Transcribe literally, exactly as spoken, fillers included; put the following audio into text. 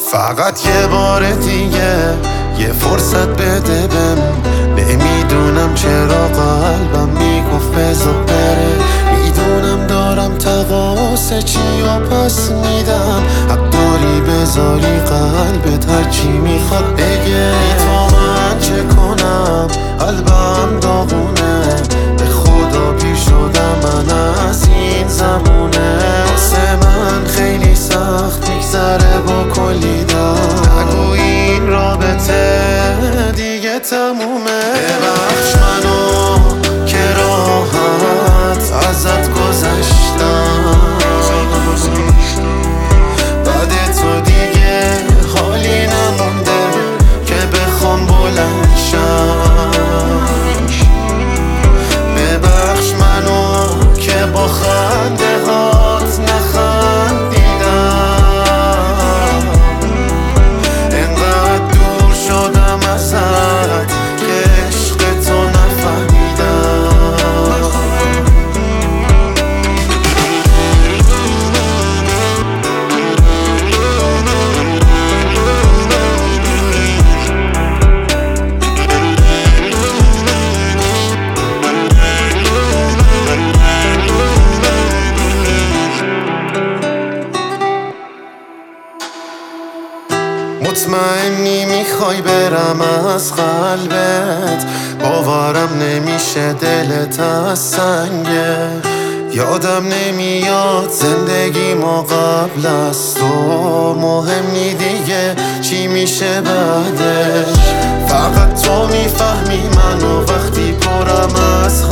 فقط یه بار دیگه یه فرصت بده بهم. نمیدونم چرا قلبم میگفت بذار بره. میدونم دارم تقاص چی و پس میدم. حق داری بذاری قلبت هرچی میخواد بگه. تا من چه کنم قلبم داغونه. به خدا پیر شدم من از این زمونه. واسه من خیلی سخت میگذره با کلی دار. نگو این رابطه دیگه تمومه. ببخش منو که راحت ازت گذشتم. بعد تو دیگه حالی نمونده که بخوام بلند شم. ببخش منو که با خنده هات نخندیدم. انقدر دور شدم ازت که عشق تو نفهمیدم. مطمئنی میخوای برم از قلبت. باورم نمیشه دلت از سنگه. یادم نمیاد زندگی ما قبل از تو. مهم نی دیگه چی میشه بعدش. فقط تو میفهمی منو وقتی پرم از